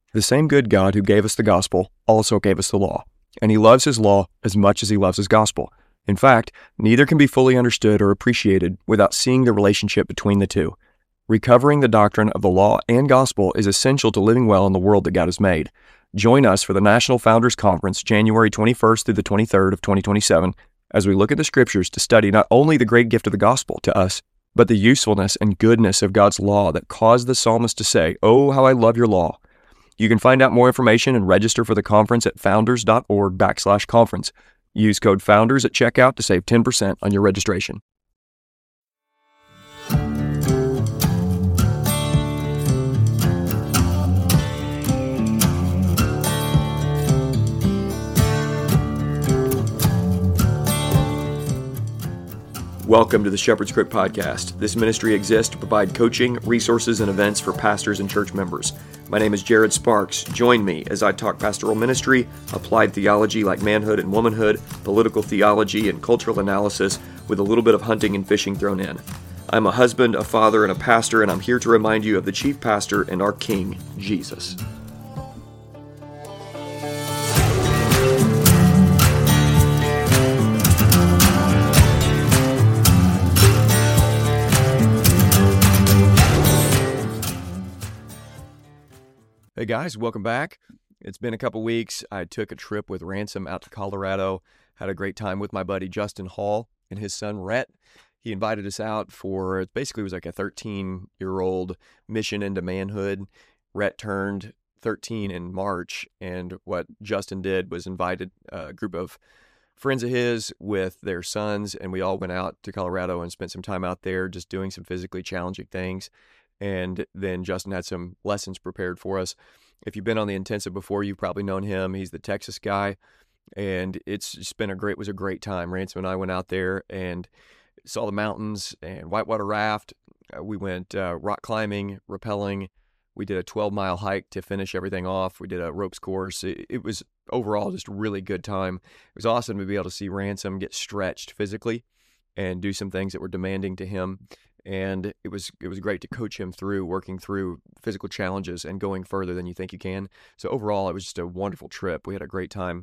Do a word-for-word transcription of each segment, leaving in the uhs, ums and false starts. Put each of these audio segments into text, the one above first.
The same good God who gave us the gospel also gave us the law, and he loves his law as much as he loves his gospel. In fact, neither can be fully understood or appreciated without seeing the relationship between the two. Recovering the doctrine of the law and gospel is essential to living well in the world that God has made. Join us for the National Founders Conference, January twenty-first through the twenty-third of twenty twenty-seven, as we look at the scriptures to study not only the great gift of the gospel to us, but the usefulness and goodness of God's law that caused the psalmist to say, "Oh, how I love your law." You can find out more information and register for the conference at founders.org backslash conference. Use code FOUNDERS at checkout to save ten percent on your registration. Welcome to the Shepherd's Crook Podcast. This ministry exists to provide coaching, resources, and events for pastors and church members. My name is Jared Sparks. Join me as I talk pastoral ministry, applied theology like manhood and womanhood, political theology, and cultural analysis with a little bit of hunting and fishing thrown in. I'm a husband, a father, and a pastor, and I'm here to remind you of the chief pastor and our King, Jesus. Hey guys, welcome back. It's been a couple weeks. I took a trip with Ransom out to Colorado, had a great time with my buddy Justin Hall and his son Rhett. He invited us out for, basically it was like a thirteen-year-old mission into manhood. Rhett turned thirteen in March, and what Justin did was invited a group of friends of his with their sons, and we all went out to Colorado and spent some time out there just doing some physically challenging things. And then Justin had some lessons prepared for us. If you've been on the intensive before, you've probably known him. He's the Texas guy, and it's just been a great, was a great time. Ransom and I went out there and saw the mountains and whitewater raft. Uh, we went uh, rock climbing, rappelling. We did a twelve mile hike to finish everything off. We did a ropes course. It, it was overall just a really good time. It was awesome to be able to see Ransom get stretched physically and do some things that were demanding to him. And it was it was great to coach him through working through physical challenges and going further than you think you can. So overall, it was just a wonderful trip. We had a great time.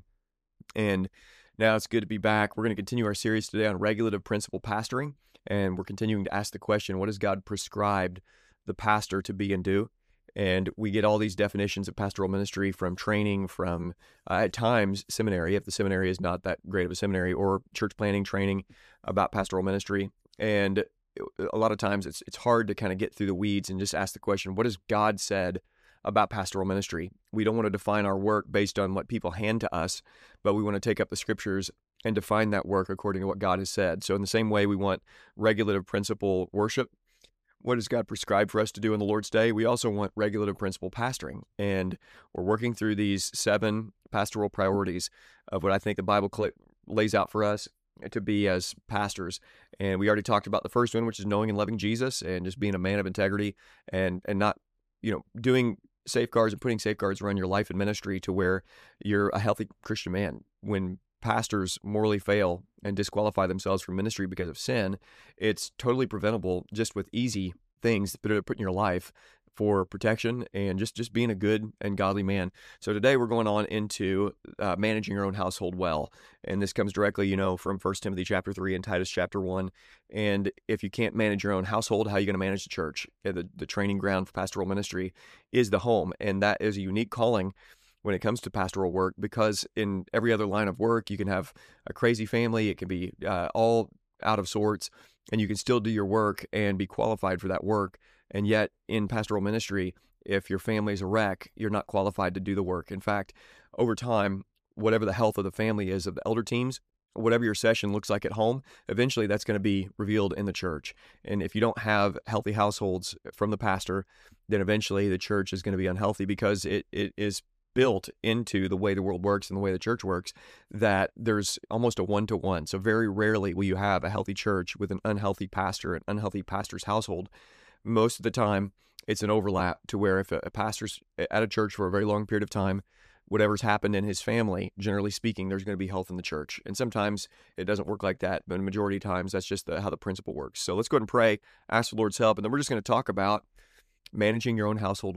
And now it's good to be back. We're going to continue our series today on regulative principle pastoring. And we're continuing to ask the question, what has God prescribed the pastor to be and do? And we get all these definitions of pastoral ministry from training, from uh, at times seminary, if the seminary is not that great of a seminary, or church planning training about pastoral ministry. And a lot of times it's it's hard to kind of get through the weeds and just ask the question, what has God said about pastoral ministry? We don't want to define our work based on what people hand to us, but we want to take up the scriptures and define that work according to what God has said. So in the same way we want regulative principle worship, what does God prescribe for us to do in the Lord's Day? We also want regulative principle pastoring. And we're working through these seven pastoral priorities of what I think the Bible lays out for us to be as pastors. And we already talked about the first one, which is knowing and loving Jesus and just being a man of integrity and and not, you know, doing safeguards and putting safeguards around your life and ministry to where you're a healthy Christian man. When pastors morally fail and disqualify themselves from ministry because of sin, it's totally preventable just with easy things that are put in your life for protection and just, just being a good and godly man. So today we're going on into uh, managing your own household well. And this comes directly, you know, from First Timothy chapter three and Titus chapter one. And if you can't manage your own household, how are you going to manage the church? The, the training ground for pastoral ministry is the home. And that is a unique calling when it comes to pastoral work, because in every other line of work, you can have a crazy family. It can be uh, all out of sorts, and you can still do your work and be qualified for that work. And yet in pastoral ministry, if your family is a wreck, you're not qualified to do the work. In fact, over time, whatever the health of the family is of the elder teams, whatever your session looks like at home, eventually that's going to be revealed in the church. And if you don't have healthy households from the pastor, then eventually the church is going to be unhealthy, because it, it is built into the way the world works and the way the church works, that there's almost a one-to-one. So very rarely will you have a healthy church with an unhealthy pastor, an unhealthy pastor's household. Most of the time, it's an overlap to where if a, a pastor's at a church for a very long period of time, whatever's happened in his family, generally speaking, there's going to be health in the church. And sometimes it doesn't work like that, but a majority of times, that's just the, how the principle works. So let's go ahead and pray, ask the Lord's help, and then we're just going to talk about managing your own household well.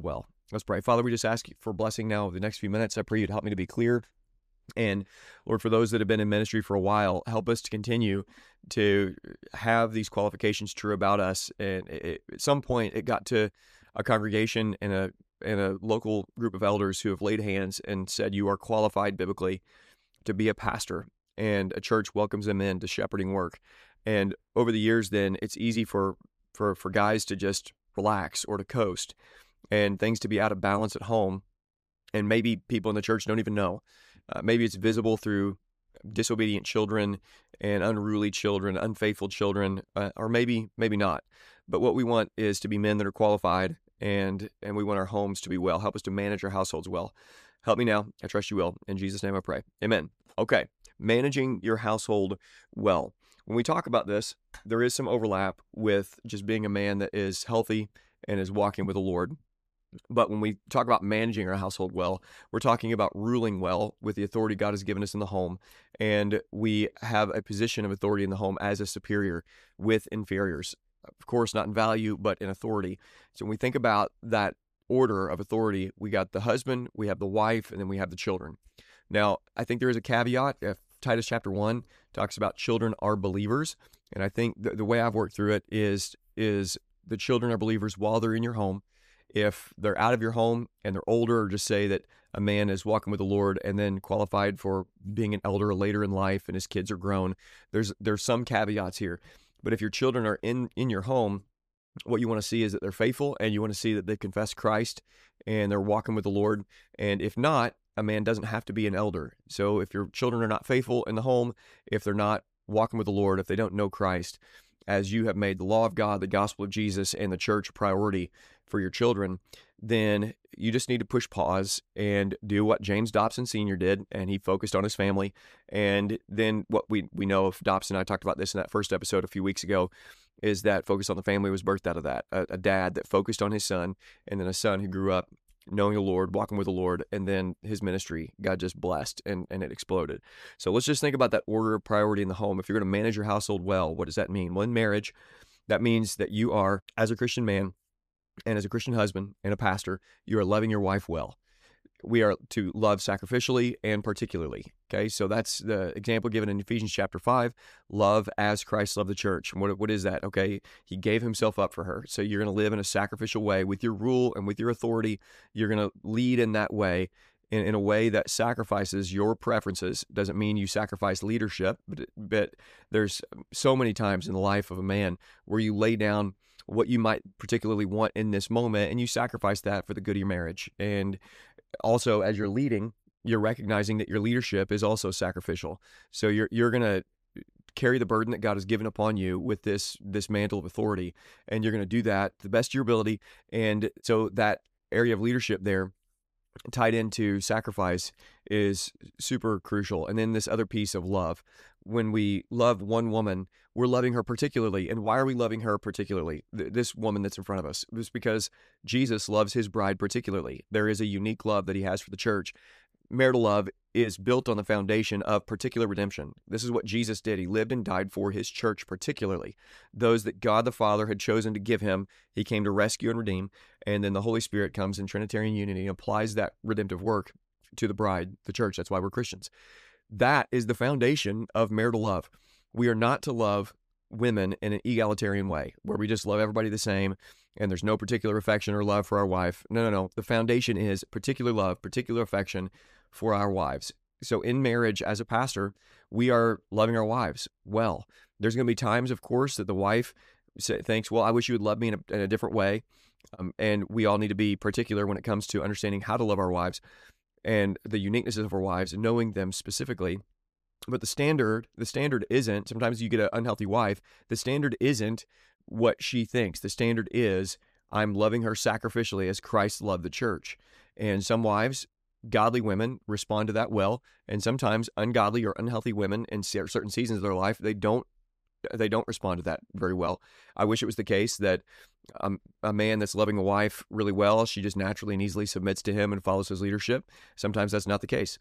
Let's pray. Father, we just ask you for blessing now over the next few minutes. I pray you'd help me to be clear. And Lord, for those that have been in ministry for a while, help us to continue to have these qualifications true about us. And it, at some point, it got to a congregation and a and a local group of elders who have laid hands and said, you are qualified biblically to be a pastor. And a church welcomes them in to shepherding work. And over the years, then it's easy for for for guys to just relax or to coast, and things to be out of balance at home. And maybe people in the church don't even know. Uh, maybe it's visible through disobedient children and unruly children, unfaithful children, uh, or maybe maybe not. But what we want is to be men that are qualified, and and we want our homes to be well. Help us to manage our households well. Help me now. I trust you will. In Jesus' name I pray. Amen. Okay, managing your household well. When we talk about this, there is some overlap with just being a man that is healthy and is walking with the Lord. But when we talk about managing our household well, we're talking about ruling well with the authority God has given us in the home. And we have a position of authority in the home as a superior with inferiors. Of course, not in value, but in authority. So when we think about that order of authority, we got the husband, we have the wife, and then we have the children. Now, I think there is a caveat. If Titus chapter one talks about children are believers. And I think the, the way I've worked through it is, is the children are believers while they're in your home. If they're out of your home and they're older, or just say that a man is walking with the Lord and then qualified for being an elder later in life and his kids are grown, there's there's some caveats here. But if your children are in, in your home, what you want to see is that they're faithful, and you want to see that they confess Christ and they're walking with the Lord. And if not, a man doesn't have to be an elder. So if your children are not faithful in the home, if they're not walking with the Lord, if they don't know Christ, as you have made the law of God, the gospel of Jesus, and the church a priority for your children, then you just need to push pause and do what James Dobson Senior did, and he focused on his family. And then what we, we know of Dobson, I talked about this in that first episode a few weeks ago, is that focus on the family was birthed out of that. A, a dad that focused on his son, and then a son who grew up knowing the Lord, walking with the Lord, and then his ministry, God just blessed, and, and it exploded. So let's just think about that order of priority in the home. If you're going to manage your household well, what does that mean? Well, in marriage, that means that you are, as a Christian man and as a Christian husband and a pastor, you are loving your wife well. We are to love sacrificially and particularly. Okay, so that's the example given in Ephesians chapter five, love as Christ loved the church. And what, what is that? Okay, he gave himself up for her. So you're going to live in a sacrificial way with your rule and with your authority. You're going to lead in that way, in, in a way that sacrifices your preferences. Doesn't mean you sacrifice leadership, but, but there's so many times in the life of a man where you lay down what you might particularly want in this moment, and you sacrifice that for the good of your marriage. And also, as you're leading, you're recognizing that your leadership is also sacrificial. So you're you're going to carry the burden that God has given upon you with this this mantle of authority, and you're going to do that to the best of your ability. And so that area of leadership there, tied into sacrifice, is super crucial. And then this other piece of love. When we love one woman, we're loving her particularly. And why are we loving her particularly? Th- this woman that's in front of us. It's because Jesus loves his bride particularly. There is a unique love that he has for the church. Marital love is built on the foundation of particular redemption. This is what Jesus did. He lived and died for his church particularly. Those that God the Father had chosen to give him, he came to rescue and redeem. And then the Holy Spirit comes in Trinitarian unity and applies that redemptive work to the bride, the church. That's why we're Christians. That is the foundation of marital love. We are not to love women in an egalitarian way, where we just love everybody the same and there's no particular affection or love for our wife. No, no, no. The foundation is particular love, particular affection for our wives. So in marriage, as a pastor, we are loving our wives well. There's going to be times, of course, that the wife say, thinks, well, I wish you would love me in a, in a different way. Um, and we all need to be particular when it comes to understanding how to love our wives and the uniquenesses of our wives and knowing them specifically. But the standard, the standard isn't, sometimes you get an unhealthy wife, the standard isn't what she thinks. The standard is, I'm loving her sacrificially as Christ loved the church. And some wives, godly women, respond to that well. And sometimes ungodly or unhealthy women in certain seasons of their life, they don't they don't respond to that very well. I wish it was the case that um, a man that's loving a wife really well, she just naturally and easily submits to him and follows his leadership. Sometimes that's not the case.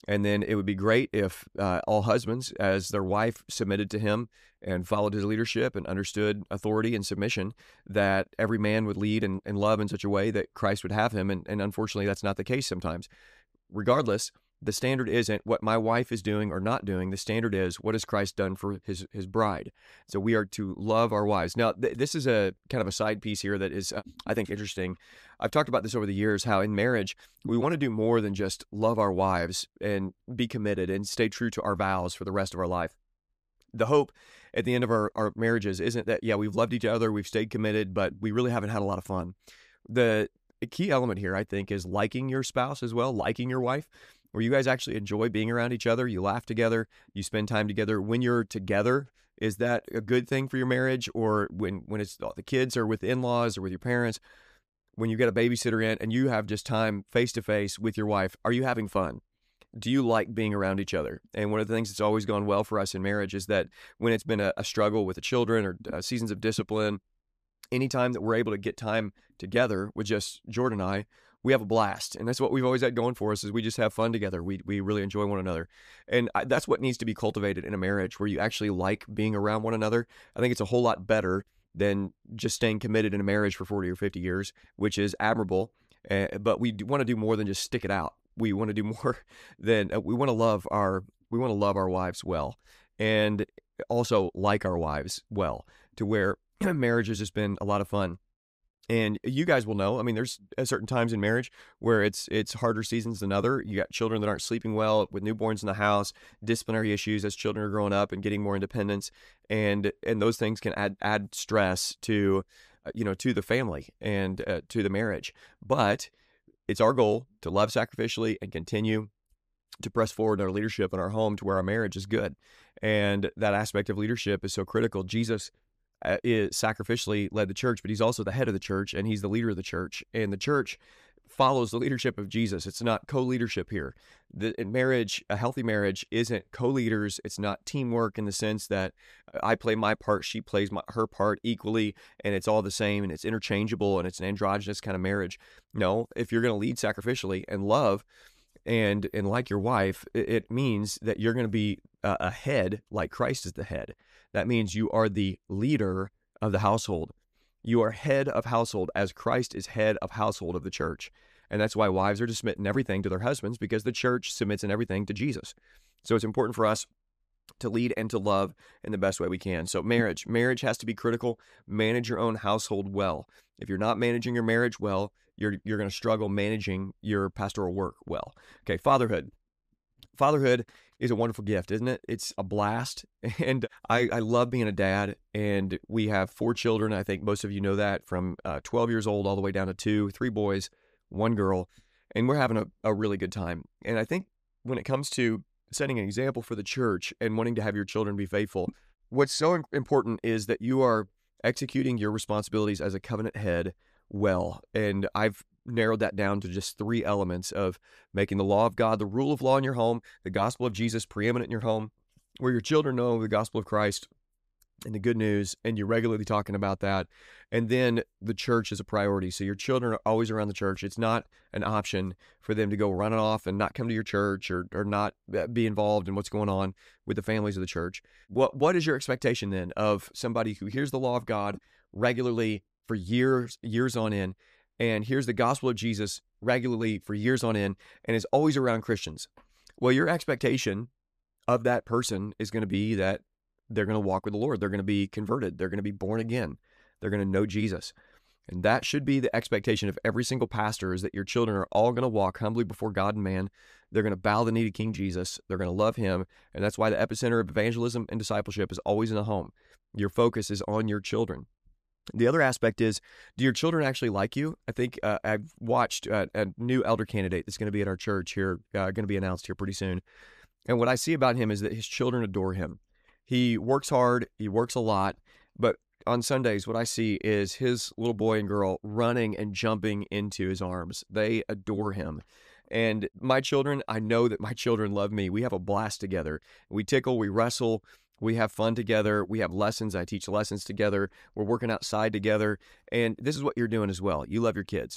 And then it would be great if uh, all husbands, as their wife submitted to him and followed his leadership and understood authority and submission, that every man would lead and, and love in such a way that Christ would have him. And, and unfortunately, that's not the case sometimes. Regardless, the standard isn't what my wife is doing or not doing. The standard is, what has Christ done for his his bride? So we are to love our wives. Now, th- this is a kind of a side piece here that is, uh, I think, interesting. I've talked about this over the years, how in marriage, we want to do more than just love our wives and be committed and stay true to our vows for the rest of our life. The hope at the end of our, our marriages isn't that, yeah, we've loved each other, we've stayed committed, but we really haven't had a lot of fun. The key element here, I think, is liking your spouse as well, liking your wife, where you guys actually enjoy being around each other, you laugh together, you spend time together. When you're together, is that a good thing for your marriage? Or when, when it's the kids are with in-laws or with your parents, when you get a babysitter in and you have just time face-to-face with your wife, are you having fun? Do you like being around each other? And one of the things that's always gone well for us in marriage is that when it's been a, a struggle with the children or uh, seasons of discipline, anytime that we're able to get time together with just Jordan and I, we have a blast. And that's what we've always had going for us, is we just have fun together. We we really enjoy one another. And I, that's what needs to be cultivated in a marriage, where you actually like being around one another. I think it's a whole lot better than just staying committed in a marriage for forty or fifty years, which is admirable. Uh, but we want to do more than just stick it out. We want to do more than, uh, we want to love our, we want to love our wives well, and also like our wives well, to where marriage has just been a lot of fun. And you guys will know, I mean, there's certain times in marriage where it's it's harder seasons than other. You got children that aren't sleeping well, with newborns in the house, disciplinary issues as children are growing up and getting more independence, and and those things can add add stress to, uh, you know, to the family and uh, to the marriage. But it's our goal to love sacrificially and continue to press forward in our leadership in our home to where our marriage is good. And that aspect of leadership is so critical. Jesus Uh, is sacrificially led the church, but he's also the head of the church, and he's the leader of the church. And the church follows the leadership of Jesus. It's not co-leadership here. The, in marriage, a healthy marriage isn't co-leaders. It's not teamwork in the sense that I play my part, she plays my, her part equally, and it's all the same, and it's interchangeable, and it's an androgynous kind of marriage. No, if you're going to lead sacrificially and love and and like your wife, it, it means that you're going to be uh, a head like Christ is the head. That means you are the leader of the household. You are head of household as Christ is head of household of the church. And that's why wives are to submit in everything to their husbands, because the church submits in everything to Jesus. So it's important for us to lead and to love in the best way we can. So marriage, marriage has to be critical. Manage your own household well. If you're not managing your marriage well, you're you're going to struggle managing your pastoral work well. Okay, fatherhood. Fatherhood is a wonderful gift, isn't it? It's a blast. And I, I love being a dad. And we have four children. I think most of you know that, from uh, twelve years old all the way down to two, three boys, one girl. And we're having a, a really good time. And I think when it comes to setting an example for the church and wanting to have your children be faithful, what's so important is that you are executing your responsibilities as a covenant head well. And I've narrowed that down to just three elements of making the law of God the rule of law in your home, the gospel of Jesus preeminent in your home, where your children know the gospel of Christ and the good news, and you're regularly talking about that. And then the church is a priority. So your children are always around the church. It's not an option for them to go running off and not come to your church, or or not be involved in what's going on with the families of the church. What What is your expectation then of somebody who hears the law of God regularly for years, years on end, and hears the gospel of Jesus regularly for years on end, and is always around Christians? Well, your expectation of that person is going to be that they're going to walk with the Lord. They're going to be converted. They're going to be born again. They're going to know Jesus. And that should be the expectation of every single pastor, is that your children are all going to walk humbly before God and man. They're going to bow the knee to King Jesus. They're going to love him. And that's why the epicenter of evangelism and discipleship is always in the home. Your focus is on your children. The other aspect is, do your children actually like you? I think uh, I've watched uh, a new elder candidate that's going to be at our church here, uh, going to be announced here pretty soon. And what I see about him is that his children adore him. He works hard, he works a lot, but on Sundays, what I see is his little boy and girl running and jumping into his arms. They adore him. And my children, I know that my children love me. We have a blast together. We tickle, we wrestle, we have fun together. We have lessons. I teach lessons together. We're working outside together. And this is what you're doing as well. You love your kids.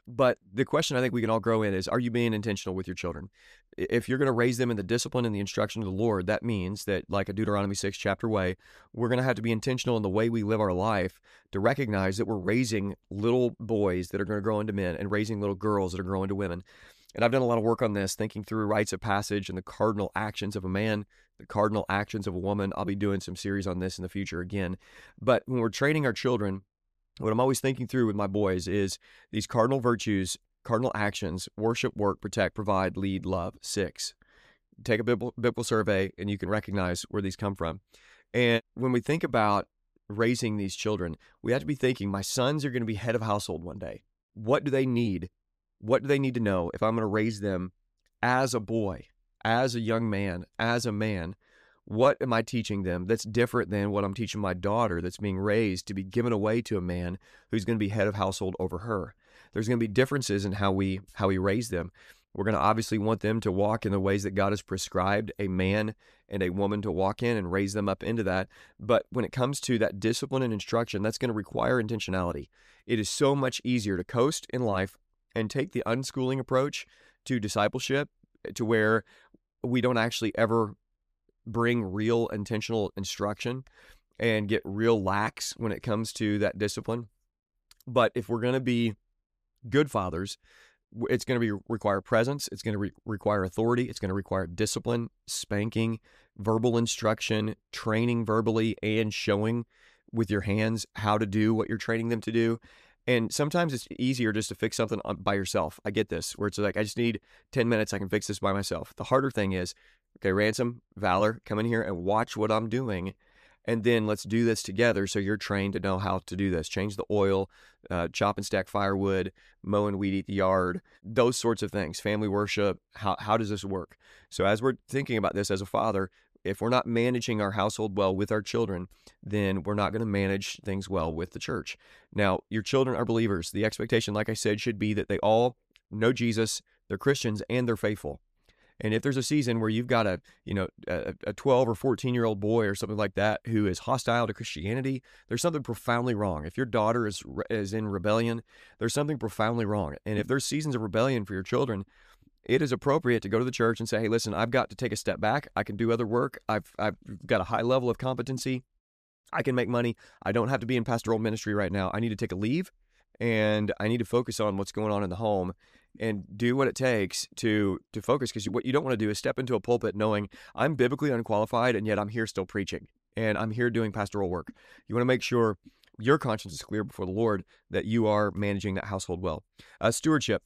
But the question I think we can all grow in is, are you being intentional with your children? If you're going to raise them in the discipline and the instruction of the Lord, that means that, like a Deuteronomy six chapter way, we're going to have to be intentional in the way we live our life to recognize that we're raising little boys that are going to grow into men and raising little girls that are growing into women. And I've done a lot of work on this, thinking through rites of passage and the cardinal actions of a man, the cardinal actions of a woman. I'll be doing some series on this in the future again. But when we're training our children, what I'm always thinking through with my boys is these cardinal virtues, cardinal actions: worship, work, protect, provide, lead, love. Six. Take a biblical, biblical survey and you can recognize where these come from. And when we think about raising these children, we have to be thinking, my sons are going to be head of household one day. What do they need? What do they need to know if I'm going to raise them as a boy, as a young man, as a man? What am I teaching them that's different than what I'm teaching my daughter that's being raised to be given away to a man who's going to be head of household over her? There's going to be differences in how we how we raise them. We're going to obviously want them to walk in the ways that God has prescribed a man and a woman to walk in and raise them up into that. But when it comes to that discipline and instruction, that's going to require intentionality. It is so much easier to coast in life and take the unschooling approach to discipleship, to where we don't actually ever bring real intentional instruction and get real lax when it comes to that discipline. But if we're going to be good fathers, it's going to be require presence. It's going to re- require authority. It's going to require discipline, spanking, verbal instruction, training verbally, and showing with your hands how to do what you're training them to do. And sometimes it's easier just to fix something by yourself. I get this, where it's like, I just need ten minutes. I can fix this by myself. The harder thing is, okay, Ransom, Valor, come in here and watch what I'm doing. And then let's do this together so you're trained to know how to do this. Change the oil, uh, chop and stack firewood, mow and weed eat the yard, those sorts of things. Family worship, how, how does this work? So as we're thinking about this as a father, if we're not managing our household well with our children, then we're not going to manage things well with the church. Now, your children are believers. The expectation, like I said, should be that they all know Jesus, they're Christians, and they're faithful. And if there's a season where you've got a, you know, a, a twelve or fourteen year old boy or something like that who is hostile to Christianity, there's something profoundly wrong. If your daughter is is in rebellion, there's something profoundly wrong. And if there's seasons of rebellion for your children, it is appropriate to go to the church and say, hey, listen, I've got to take a step back. I can do other work. I've I've got a high level of competency. I can make money. I don't have to be in pastoral ministry right now. I need to take a leave, and I need to focus on what's going on in the home and do what it takes to to focus, because what you don't want to do is step into a pulpit knowing I'm biblically unqualified and yet I'm here still preaching and I'm here doing pastoral work. You want to make sure your conscience is clear before the Lord that you are managing that household well. Uh, stewardship.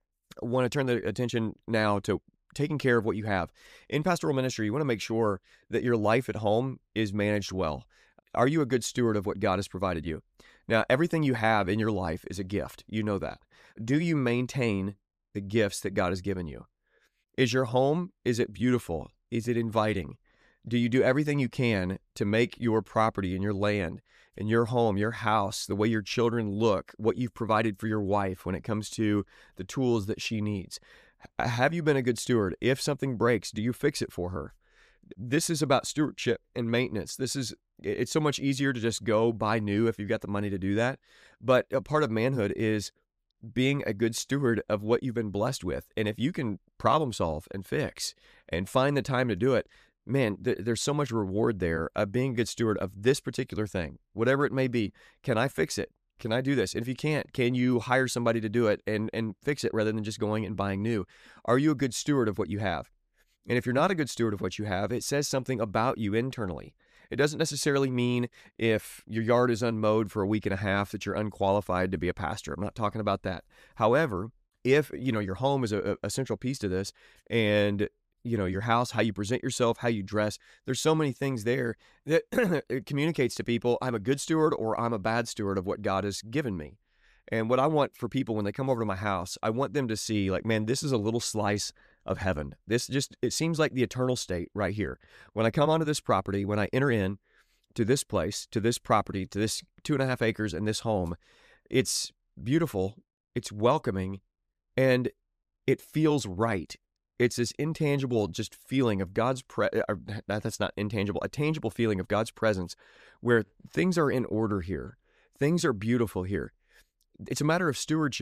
I want to turn the attention now to taking care of what you have. In pastoral ministry, you want to make sure that your life at home is managed well. Are you a good steward of what God has provided you? Now, everything you have in your life is a gift. You know that. Do you maintain the gifts that God has given you? Is your home, is it beautiful? Is it inviting? Do you do everything you can to make your property and your land and your home, your house, the way your children look, what you've provided for your wife when it comes to the tools that she needs? Have you been a good steward? If something breaks, do you fix it for her? This is about stewardship and maintenance. This is, it's so much easier to just go buy new if you've got the money to do that. But a part of manhood is being a good steward of what you've been blessed with. And if you can problem solve and fix and find the time to do it, man, th- there's so much reward there of being a good steward of this particular thing, whatever it may be. Can I fix it? Can I do this? And if you can't, can you hire somebody to do it and, and fix it rather than just going and buying new? Are you a good steward of what you have? And if you're not a good steward of what you have, it says something about you internally. It doesn't necessarily mean if your yard is unmowed for a week and a half that you're unqualified to be a pastor. I'm not talking about that. However, if, you know, your home is a, a central piece to this, and, you know, your house, how you present yourself, how you dress, there's so many things there that it communicates to people, I'm a good steward or I'm a bad steward of what God has given me. And what I want for people when they come over to my house, I want them to see, like, man, this is a little slice of heaven. This just, it seems like the eternal state right here. When I come onto this property, when I enter in to this place, to this property, to this two and a half acres and this home, it's beautiful, it's welcoming, and it feels right. It's this intangible just feeling of God's pre, or that's not intangible, a tangible feeling of God's presence where things are in order here. Things are beautiful here. It's a matter of stewardship.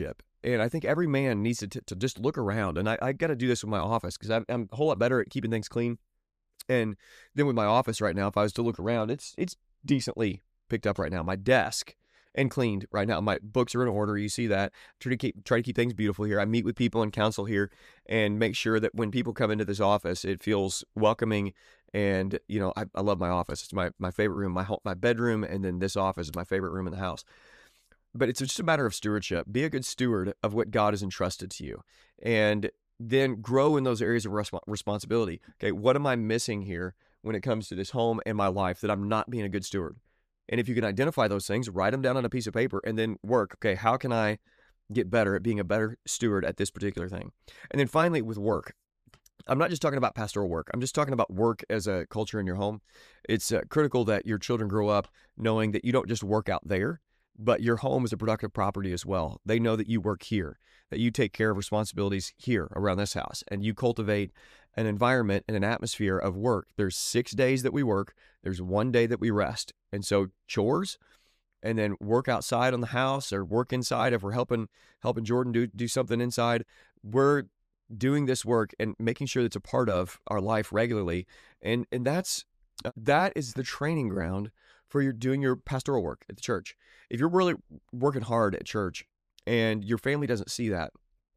And I think every man needs to, t- to just look around. And I, I got to do this with my office because I'm, I'm a whole lot better at keeping things clean. And then with my office right now, if I was to look around, it's it's decently picked up right now. My desk and cleaned right now. My books are in order. You see that. Try to keep try to keep things beautiful here. I meet with people and counsel here and make sure that when people come into this office, it feels welcoming. And you know, I, I love my office. It's my my favorite room. My home, my bedroom, and then this office is my favorite room in the house. But it's just a matter of stewardship. Be a good steward of what God has entrusted to you, and then grow in those areas of resp- responsibility. Okay, what am I missing here when it comes to this home and my life that I'm not being a good steward? And if you can identify those things, write them down on a piece of paper and then work. Okay, how can I get better at being a better steward at this particular thing? And then finally, with work, I'm not just talking about pastoral work. I'm just talking about work as a culture in your home. It's uh, critical that your children grow up knowing that you don't just work out there, but your home is a productive property as well. They know that you work here, that you take care of responsibilities here around this house, and you cultivate an environment and an atmosphere of work. There's six days that we work. There's one day that we rest. And so chores, and then work outside on the house or work inside. If we're helping helping Jordan do, do something inside, we're doing this work and making sure that's a part of our life regularly. And and that's that is the training ground for your doing your pastoral work at the church. If you're really working hard at church and your family doesn't see that,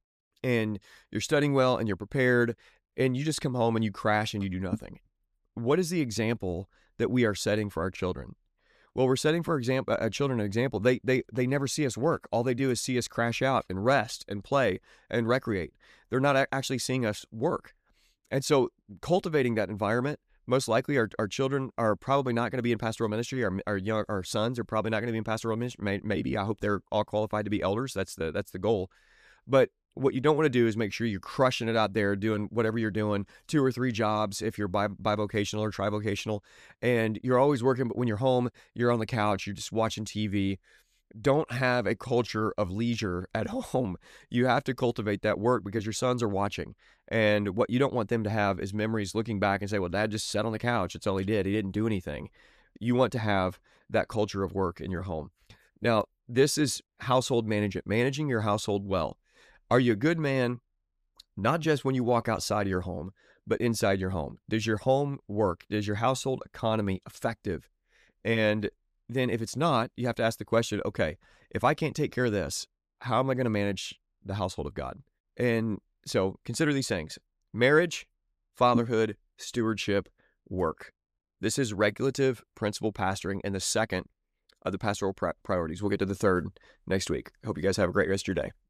and you're studying well and you're prepared, and you just come home and you crash and you do nothing, what is the example that we are setting for our children? Well, we're setting for example, uh, children an example. They they they never see us work. All they do is see us crash out and rest and play and recreate. They're not a- actually seeing us work. And so cultivating that environment, most likely our, our children are probably not going to be in pastoral ministry. Our our young our sons are probably not going to be in pastoral ministry. May, maybe I hope they're all qualified to be elders. That's the that's the goal. But what you don't want to do is make sure you're crushing it out there, doing whatever you're doing, two or three jobs if you're bi- bivocational or trivocational, and you're always working. But when you're home, you're on the couch, you're just watching T V. Don't have a culture of leisure at home. You have to cultivate that work because your sons are watching. And what you don't want them to have is memories looking back and say, well, Dad just sat on the couch. That's all he did. He didn't do anything. You want to have that culture of work in your home. Now, this is household management, managing your household well. Are you a good man, not just when you walk outside of your home, but inside your home? Does your home work? Is your household economy effective? And then if it's not, you have to ask the question, okay, if I can't take care of this, how am I going to manage the household of God? And so consider these things: marriage, fatherhood, stewardship, work. This is regulative principle pastoring and the second of the pastoral pri- priorities. We'll get to the third next week. Hope you guys have a great rest of your day.